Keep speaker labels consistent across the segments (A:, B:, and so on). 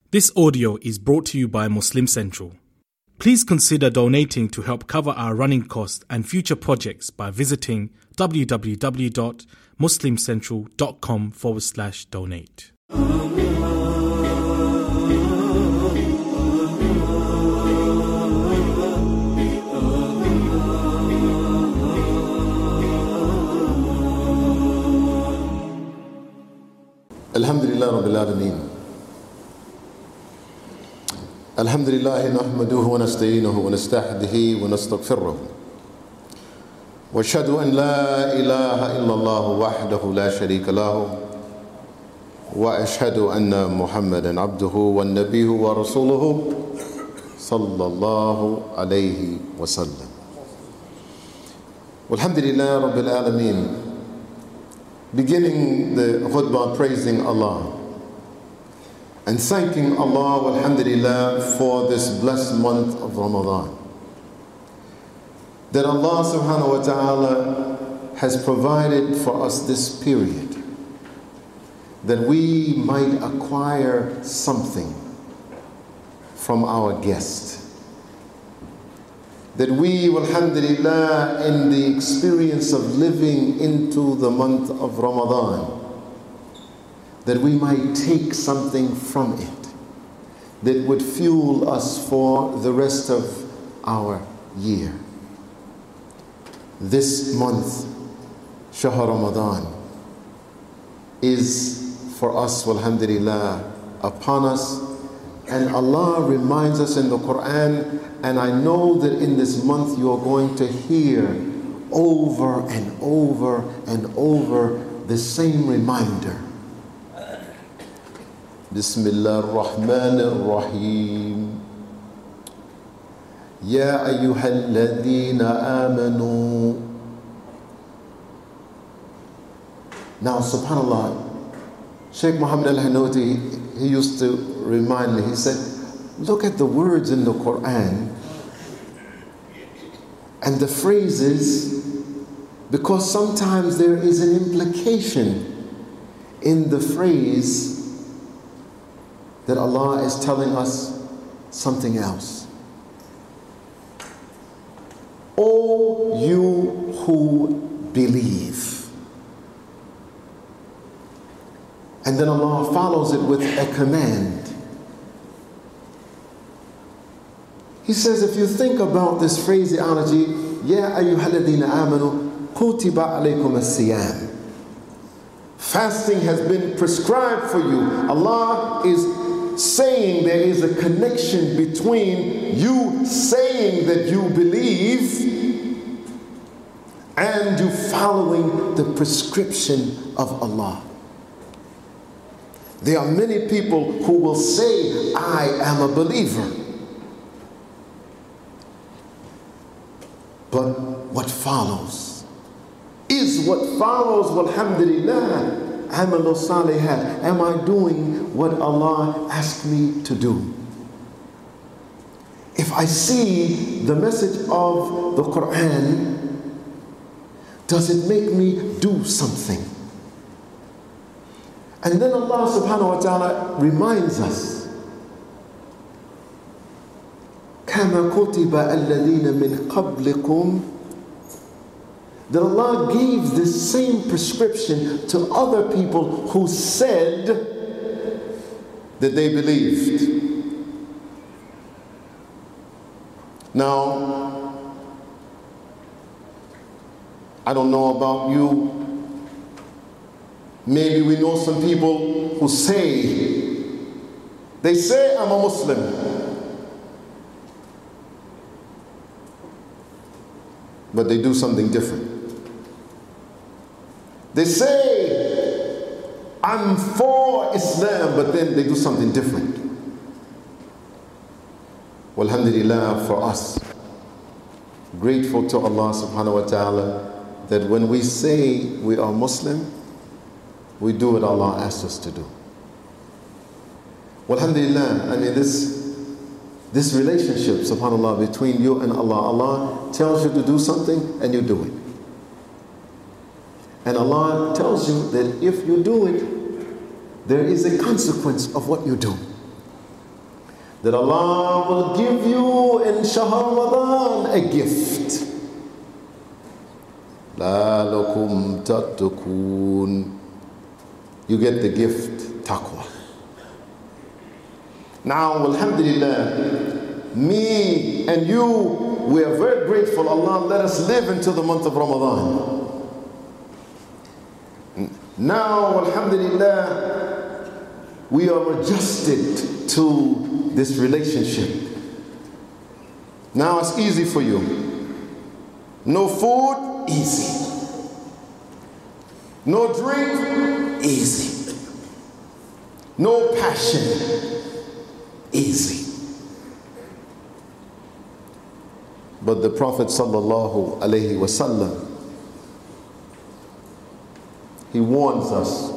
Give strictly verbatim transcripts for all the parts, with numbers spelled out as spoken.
A: This audio is brought to you by Muslim Central. Please consider donating to help cover our running costs and future projects by visiting www.muslimcentral.com forward slash donate.
B: Alhamdulillah Rabbil Alameen. الحمد لله نحمده ونستعينه ونستهديه ونستغفره واشهد ان لا اله الا الله وحده لا شريك له واشهد ان محمدا عبده والنبي ورسوله صلى الله عليه وسلم. والحمد لله رب العالمين. Beginning the khutbah praising Allah and thanking Allah, alhamdulillah, for this blessed month of Ramadan. That Allah subhanahu wa ta'ala has provided for us this period that we might acquire something from our guest. That we, alhamdulillah, in the experience of living into the month of Ramadan, that we might take something from it that would fuel us for the rest of our year. This month, Shahr Ramadan, is for us, alhamdulillah, upon us. And Allah reminds us in the Quran, and I know that in this month you are going to hear over and over and over the same reminder. Bismillah ar-Rahman ar-Rahim. Ya ayyuhal ladhina amanu. Now, subhanAllah, Sheikh Muhammad al-Hanooti, he used to remind me, he said, look at the words in the Quran and the phrases, because sometimes there is an implication in the phrase that Allah is telling us something else. O you who believe. And then Allah follows it with a command. He says, if you think about this phraseology, Ya ayyuhalladhina amanu, kutiba alaykum as-siyam. Fasting has been prescribed for you. Allah is saying there is a connection between you saying that you believe and you following the prescription of Allah. There are many people who will say, I am a believer. But what follows is what follows, walhamdulillah. Amalu salihat. Am I doing what Allah asked me to do? If I see the message of the Quran, does it make me do something? And then Allah subhanahu wa ta'ala reminds us, كَمَا كُتِبَ الَّذِينَ مِنْ قَبْلِكُمْ, that Allah gave this same prescription to other people who said that they believed. Now, I don't know about you. Maybe we know some people who say, they say, I'm a Muslim. But they do something different. They say, I'm for Islam, but then they do something different. Walhamdulillah, for us, grateful to Allah subhanahu wa ta'ala that when we say we are Muslim, we do what Allah asks us to do. Walhamdulillah, I mean this, this relationship, subhanAllah, between you and Allah, Allah tells you to do something and you do it. And Allah tells you that if you do it, there is a consequence of what you do. that Allah will give you in Shahr Ramadan a gift. لَعَلَّكُمْ تَتَّقُونَ. You get the gift, taqwa. Now, alhamdulillah, me and you, we are very grateful. Allah let us live into the month of Ramadan. Now, alhamdulillah, we are adjusted to this relationship. Now it's easy for you. No food, easy. No drink, easy. No passion, easy. But the Prophet sallallahu alaihi wasallam, he warns us,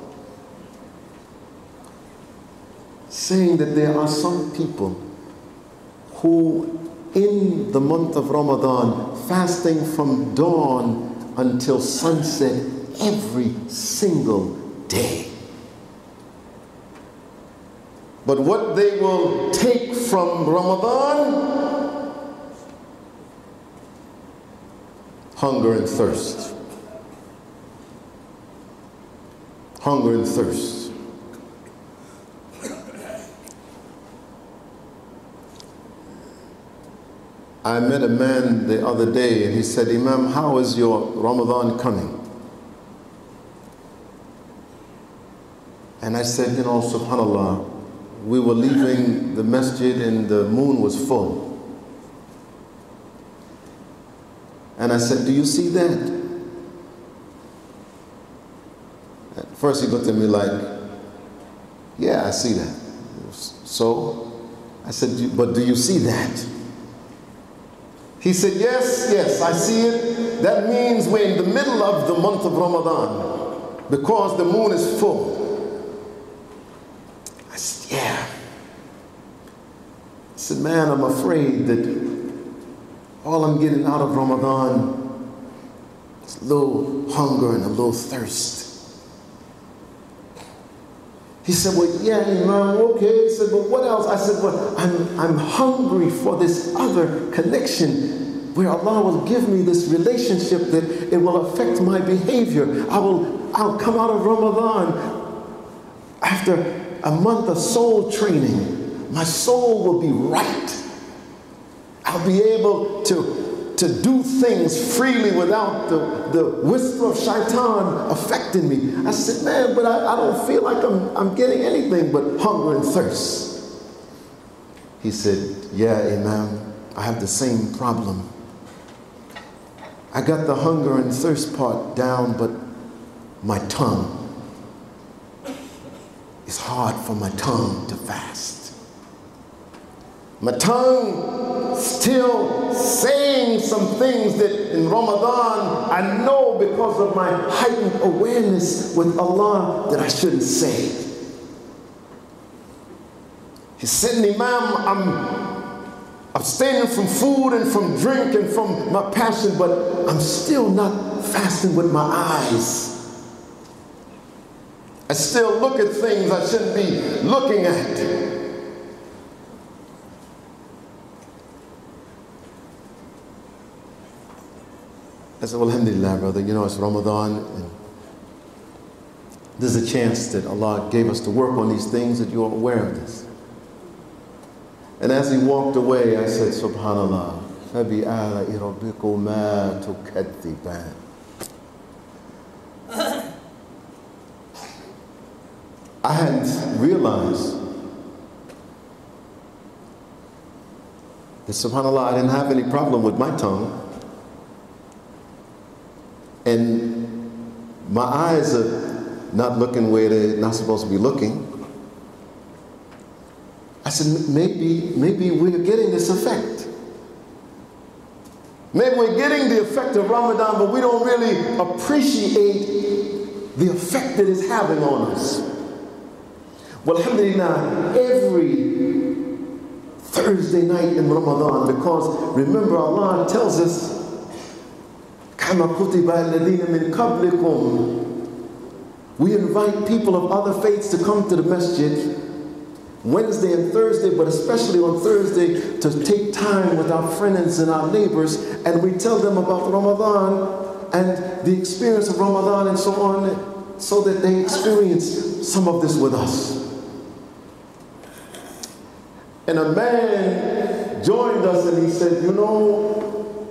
B: saying that there are some people who in the month of Ramadan, fasting from dawn until sunset every single day. But what they will take from Ramadan, hunger and thirst. Hunger and thirst. I met a man the other day and he said, Imam, how is your Ramadan coming? And I said, you know, subhanAllah, we were leaving the masjid and the moon was full. And I said, do you see that? At first he looked at me like, yeah, I see that. So I said, but do you see that? He said, yes, yes, I see it. That means we're in the middle of the month of Ramadan because the moon is full. I said, yeah. I said, man, I'm afraid that all I'm getting out of Ramadan is a little hunger and a little thirst. He said, well, yeah, Imam, okay. He said, but what else? I said, well, I'm, I'm hungry for this other connection where Allah will give me this relationship that it will affect my behavior. I will, I'll come out of Ramadan after a month of soul training. My soul will be right. I'll be able to, to do things freely without the, the whisper of shaitan affecting me. I said, man, but I, I don't feel like I'm, I'm getting anything but hunger and thirst. He said, yeah, Imam, I have the same problem. I got the hunger and thirst part down, but my tongue, it's hard for my tongue to fast. My tongue still saying some things that in Ramadan I know because of my heightened awareness with Allah that I shouldn't say. He said, Imam, I'm abstaining from food and from drink and from my passion, but I'm still not fasting with my eyes. I still look at things I shouldn't be looking at. I said, well, alhamdulillah, brother, you know, it's Ramadan, and there's a chance that Allah gave us to work on these things, that you're aware of this. And as he walked away, I said, Subhanallah, فَبِآلَإِ رَبِّكُمَا تُكَذِّبَانِ. I hadn't realized that, subhanAllah, I didn't have any problem with my tongue. And my eyes are not looking where they're not supposed to be looking. I said, maybe, maybe we're getting this effect. Maybe we're getting the effect of Ramadan, but we don't really appreciate the effect that it's having on us. Well, alhamdulillah, every Thursday night in Ramadan, because remember Allah tells us, كَمَا كُتِبَ الَّذِينَ مِنْ قَبْلِكُمْ. We invite people of other faiths to come to the masjid. Wednesday and Thursday, but especially on Thursday, to take time with our friends and our neighbors, and we tell them about Ramadan and the experience of Ramadan and so on, so that they experience some of this with us. And a man joined us and he said, you know,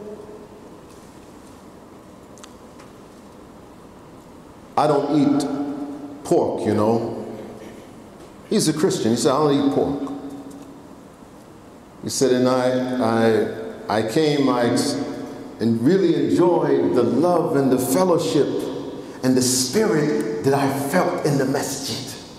B: I don't eat pork, you know. He's a Christian. He said, I don't eat pork. He said, and I, I, I came, I and really enjoyed the love and the fellowship and the spirit that I felt in the masjid.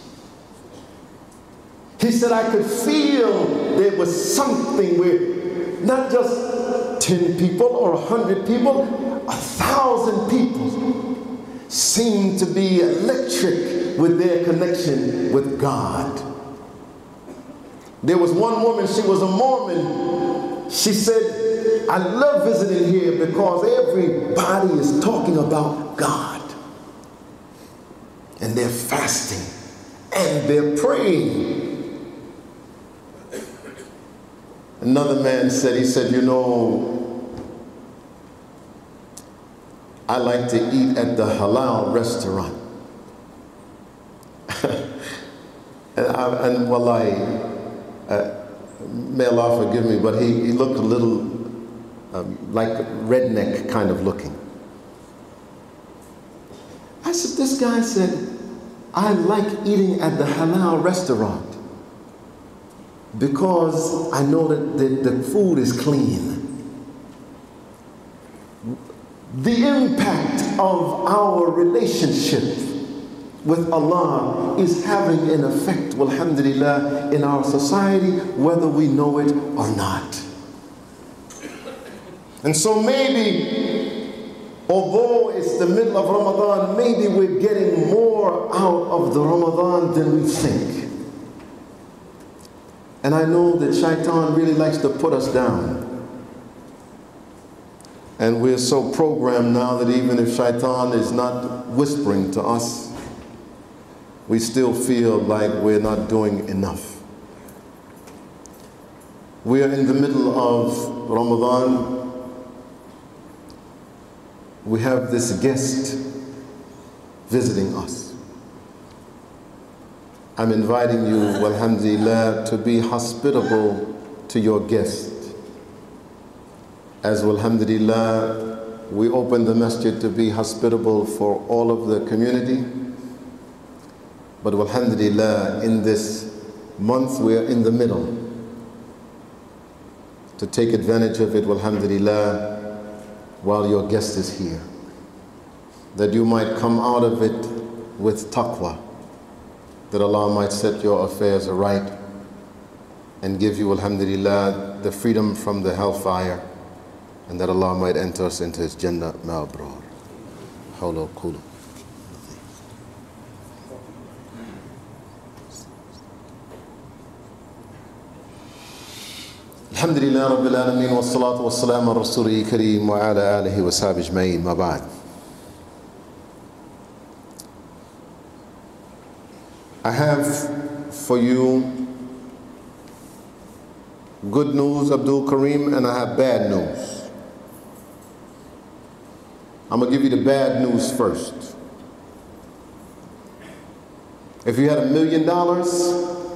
B: He said, I could feel there was something where not just ten people or a hundred people, a thousand people seemed to be electric with their connection with God. There was one woman, she was a Mormon. She said, I love visiting here because everybody is talking about God. And they're fasting and they're praying. Another man said, he said, you know, I like to eat at the halal restaurant. and, I, and wallahi, uh, may Allah forgive me, but he, he looked a little um, like redneck kind of looking. I said, this guy said, I like eating at the halal restaurant because I know that the, the food is clean. The impact of our relationship with Allah is having an effect, alhamdulillah, in our society, whether we know it or not. And so maybe, although it's the middle of Ramadan, maybe we're getting more out of the Ramadan than we think. And I know that Shaitan really likes to put us down. And we're so programmed now that even if Shaitan is not whispering to us, we still feel like we're not doing enough. We are in the middle of Ramadan. We have this guest visiting us. I'm inviting you, alhamdulillah, to be hospitable to your guest. As alhamdulillah, we open the masjid to be hospitable for all of the community. But alhamdulillah, in this month we are in the middle. To take advantage of it, alhamdulillah, while your guest is here. That you might come out of it with taqwa. That Allah might set your affairs aright and give you, alhamdulillah, the freedom from the hellfire, and that Allah might enter us into His Jannah ma'abrur. Hawla wa quwwata. Alhamdulillah Rabbil Alameen wa salatu wa salam ala Rasulih Kareem wa ala alihi wa sahbihi ajma'in ma ba'd. I have for you good news, Abdul Kareem, and I have bad news. I'm going to give you the bad news first. If you had a million dollars,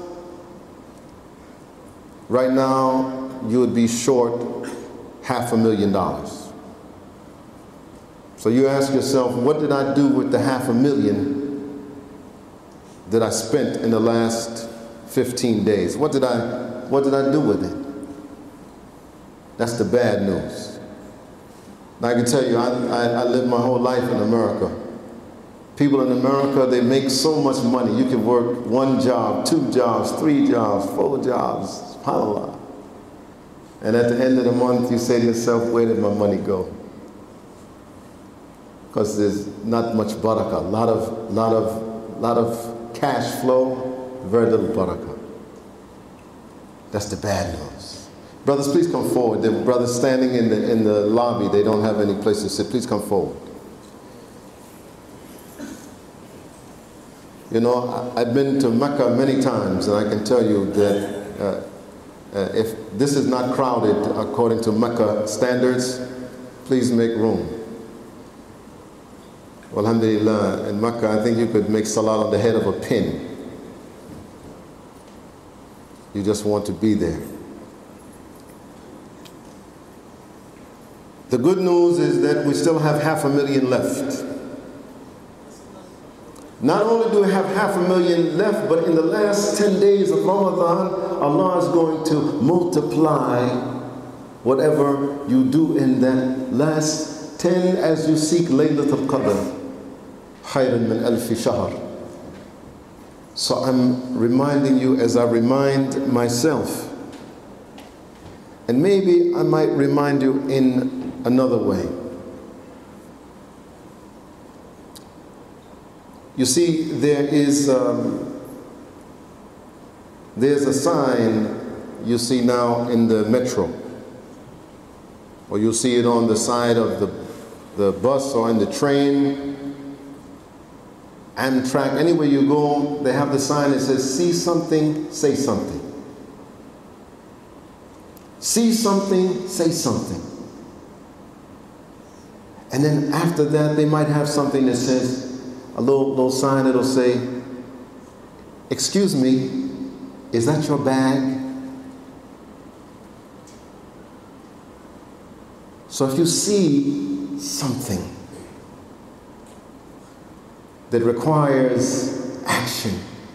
B: right now you would be short half a million dollars. So you ask yourself, what did I do with the half a million that I spent in the last fifteen days? What did I, what did I do with it? That's the bad news. Now I can tell you, I, I, I lived my whole life in America. People in America, they make so much money. You can work one job, two jobs, three jobs, four jobs, subhanAllah. And at the end of the month, you say to yourself, where did my money go? Because there's not much barakah, a lot of, lot of, lot of cash flow, very little barakah. That's the bad news. Brothers, please come forward. The brothers standing in the, in the lobby, they don't have any place to sit. Please come forward. You know, I've been to Mecca many times, and I can tell you that uh, uh, if this is not crowded according to Mecca standards, please make room. Well, alhamdulillah, in Mecca, I think you could make salat on the head of a pin. You just want to be there. The good news is that we still have half a million left. Not only do we have half a million left, but in the last ten days of Ramadan, Allah is going to multiply whatever you do in that last ten as you seek Laylatul Qadr. Khayran min alfi shahr. So I'm reminding you as I remind myself. And maybe I might remind you in another way. You see, there is um, there's a sign you see now in the metro, or you see it on the side of the, the bus or in the train, Amtrak, anywhere you go, they have the sign that says, see something, say something. See something, say something. And then after that, they might have something that says, a little, little sign that'll say, excuse me, is that your bag? So if you see something that requires action,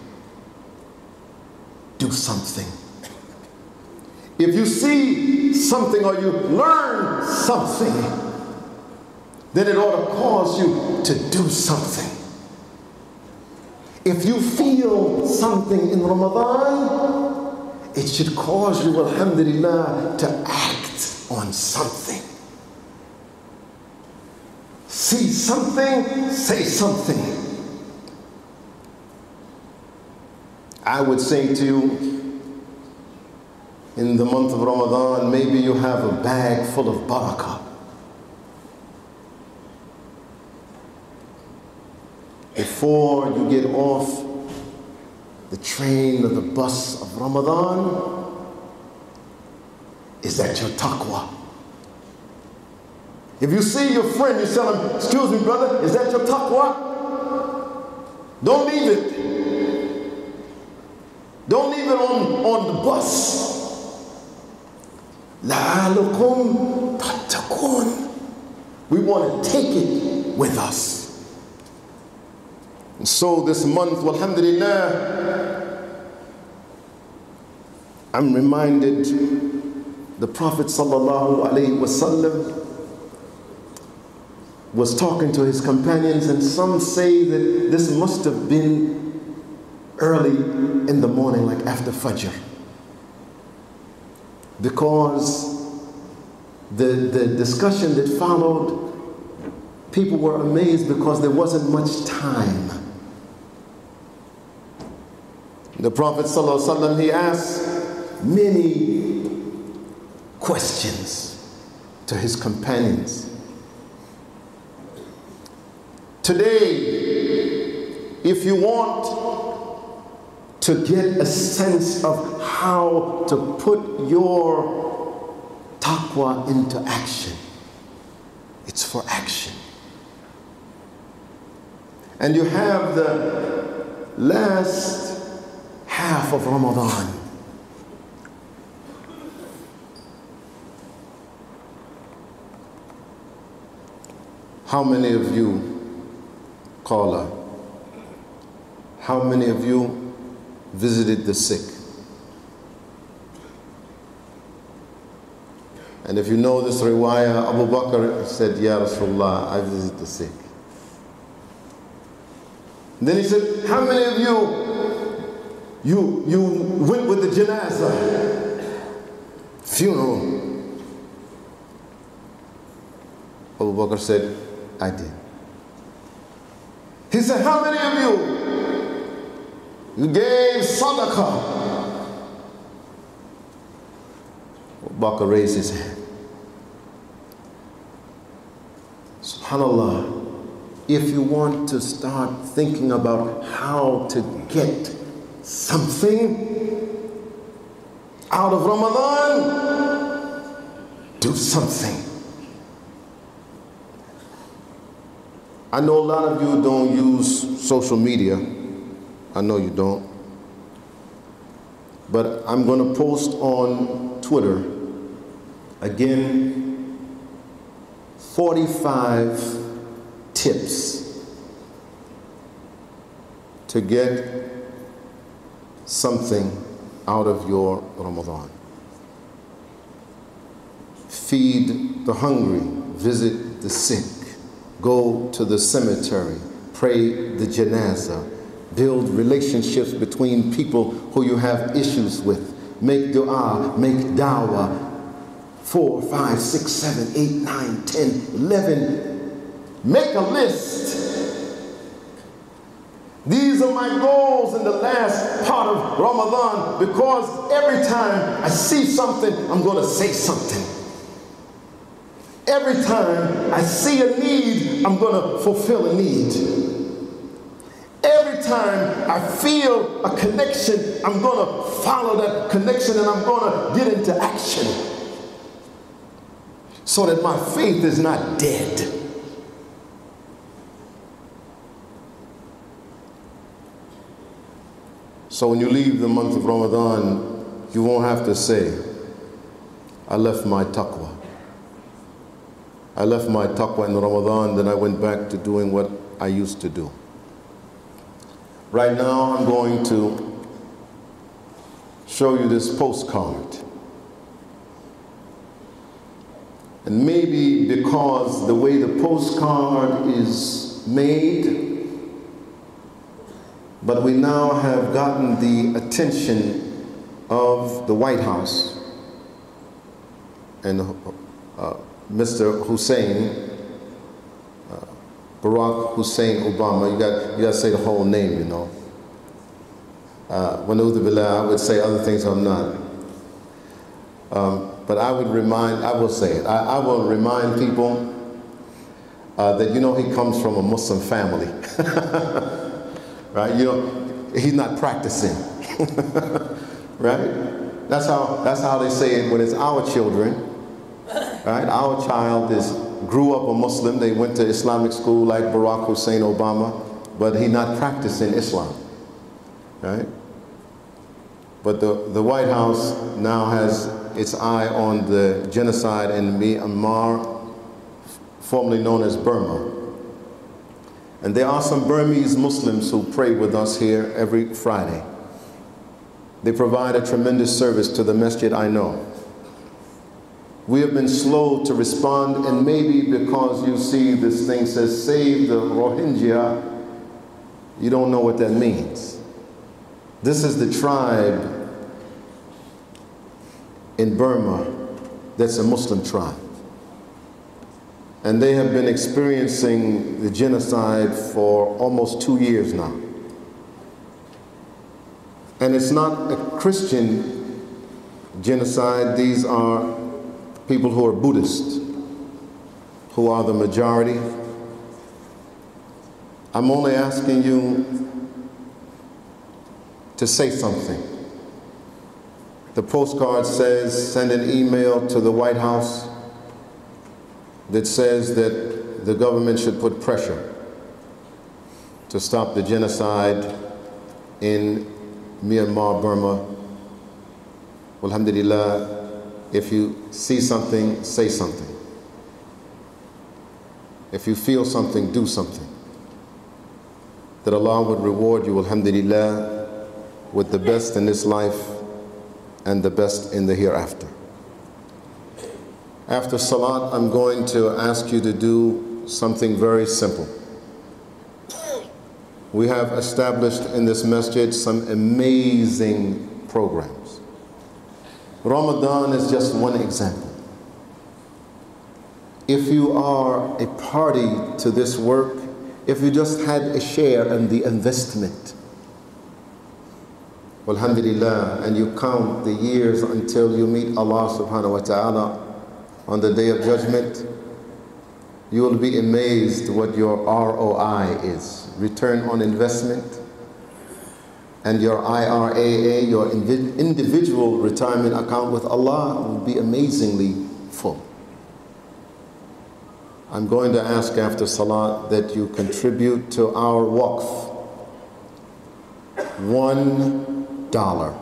B: do something. If you see something or you learn something, then it ought to cause you to do something. If you feel something in Ramadan, it should cause you, alhamdulillah, to act on something. See something, say something. I would say to you, in the month of Ramadan, maybe you have a bag full of barakah. Before you get off the train or the bus of Ramadan, is that your taqwa? If you see your friend, you tell him, excuse me, brother, is that your taqwa? Don't leave it. Don't leave it on, on the bus. لَعَلُكُمْ تَتَّقُونَ. We want to take it with us. And so this month, alhamdulillah, I'm reminded the Prophet sallallahu alaihi wasallam was talking to his companions, and some say that this must have been early in the morning, like after Fajr, because the, the discussion that followed, people were amazed because there wasn't much time. The Prophet ﷺ, he asked many questions to his companions. Today, if you want to get a sense of how to put your taqwa into action, it's for action. And you have the last half of Ramadan. How many of you, caller, how many of you visited the sick? And if you know this riwayah, Abu Bakr said, Ya Rasulullah, I visit the sick. And then he said, how many of you You, you went with the janazah, funeral? Abu Bakr said, I did. He said, how many of you, you gave sadaqah? Abu Bakr raised his hand. Subhanallah. if you want to start thinking about how to get something out of Ramadan, do something. I know a lot of you don't use social media. I know you don't. But I'm going to post on Twitter again forty-five tips to get something out of your Ramadan. Feed the hungry, visit the sick, go to the cemetery, pray the janazah, build relationships between people who you have issues with, make dua, make dawah. Four, five, six, seven, eight, nine, ten, eleven. Make a list. These are my goals in the last part of Ramadan, because every time I see something, I'm going to say something. Every time I see a need, I'm going to fulfill a need. Every time I feel a connection, I'm going to follow that connection and I'm going to get into action, so that my faith is not dead. So when you leave the month of Ramadan, you won't have to say, I left my taqwa. I left my taqwa in Ramadan, then I went back to doing what I used to do. Right now, I'm going to show you this postcard. And maybe because the way the postcard is made, but we now have gotten the attention of the White House and uh, Mister Hussein, uh, Barack Hussein Obama. You got, you got to say the whole name, you know. Uh, Wanudhu Billah, I would say other things I'm not. Um, But I would remind, I will say it, I, I will remind people uh, that, you know, he comes from a Muslim family. Right? You know, he's not practicing. Right? That's how, that's how they say it when it's our children. Right? Our child is, grew up a Muslim. They went to Islamic school like Barack Hussein Obama, but he's not practicing Islam. Right? But the, the White House now has its eye on the genocide in Myanmar, formerly known as Burma. And there are some Burmese Muslims who pray with us here every Friday. They provide a tremendous service to the masjid, I know. We have been slow to respond, and maybe because you see this thing says, save the Rohingya, you don't know what that means. This is the tribe in Burma that's a Muslim tribe. And they have been experiencing the genocide for almost two years now. And it's not a Christian genocide. These are people who are Buddhist, who are the majority. I'm only asking you to say something. The postcard says, send an email to the White House that says that the government should put pressure to stop the genocide in Myanmar, Burma. Alhamdulillah, if you see something, say something. If you feel something, do something. That Allah would reward you, alhamdulillah, with the best in this life and the best in the hereafter. After Salat, I'm going to ask you to do something very simple. We have established in this masjid some amazing programs. Ramadan is just one example. If you are a party to this work, if you just had a share in the investment, alhamdulillah, and you count the years until you meet Allah subhanahu wa ta'ala on the day of judgment, you will be amazed what your R O I is, return on investment, and your I R A A, your individual retirement account with Allah, will be amazingly full. I'm going to ask after Salat that you contribute to our waqf one dollar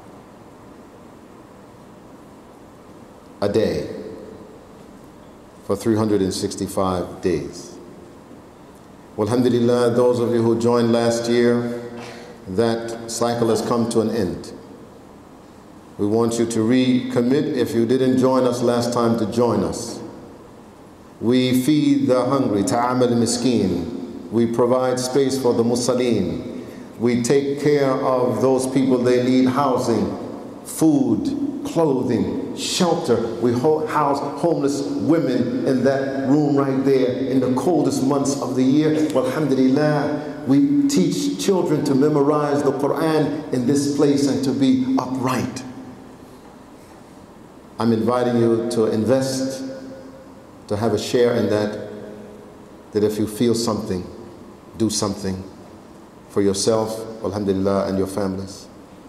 B: a day for three hundred sixty-five days. Well, alhamdulillah, those of you who joined last year, that cycle has come to an end. We want you to recommit, if you didn't join us last time, to join us. We feed the hungry, ta'amal miskeen. We provide space for the musalleen. We take care of those people, they need housing, food, clothing, shelter. We house homeless women in that room right there in the coldest months of the year. Well, alhamdulillah, we teach children to memorize the Quran in this place and to be upright. I'm inviting you to invest, to have a share in that, that if you feel something, do something for yourself, alhamdulillah, and your families.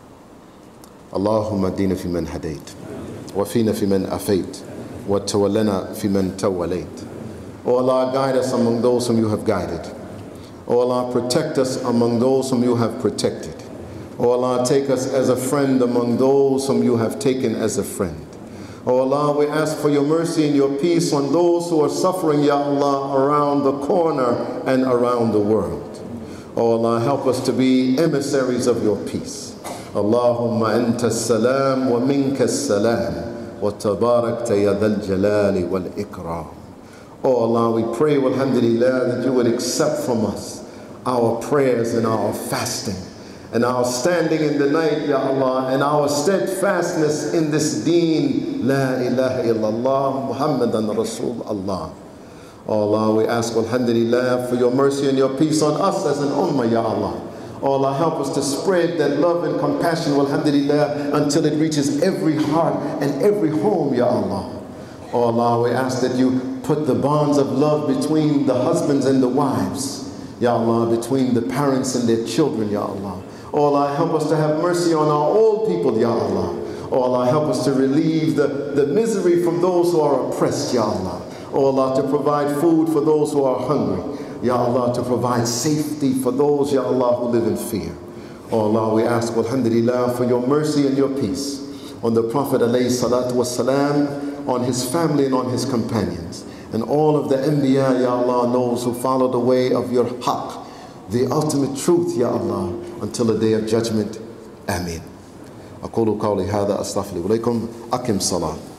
B: Allahumma adina fi man hadayt, wa fina fi man afayt, wa tawallana fi man tawallayt. O Allah, guide us among those whom you have guided. O Allah, protect us among those whom you have protected. O Allah, take us as a friend among those whom you have taken as a friend. O Allah, we ask for your mercy and your peace on those who are suffering, Ya Allah, around the corner and around the world. O Allah, help us to be emissaries of your peace. Allahumma anta as-salam wa minka as-salam wa tabarakta ya dhal jalali wal ikram. O Allah, we pray, alhamdulillah, that you would accept from us our prayers and our fasting and our standing in the night, Ya Allah, and our steadfastness in this deen, La ilaha illallah, Muhammadan Rasul Allah. O Allah, we ask, alhamdulillah, for your mercy and your peace on us as an ummah, Ya Allah. O Allah, help us to spread that love and compassion, alhamdulillah, until it reaches every heart and every home, Ya Allah. O Allah, we ask that you put the bonds of love between the husbands and the wives, Ya Allah, between the parents and their children, Ya Allah. O Allah, help us to have mercy on our old people, Ya Allah. O Allah, help us to relieve the, the misery from those who are oppressed, Ya Allah. O Allah, to provide food for those who are hungry. Ya Allah, to provide safety for those, Ya Allah, who live in fear. O Allah, we ask, alhamdulillah, for your mercy and your peace on the Prophet alayhi salatu wasalam, on his family and on his companions, and all of the Anbiya, Ya Allah, those who follow the way of your haqq, the ultimate truth, Ya Allah, until the day of judgment. Ameen. أقول قولي هذا أستغفر لكم. أقم صلاة.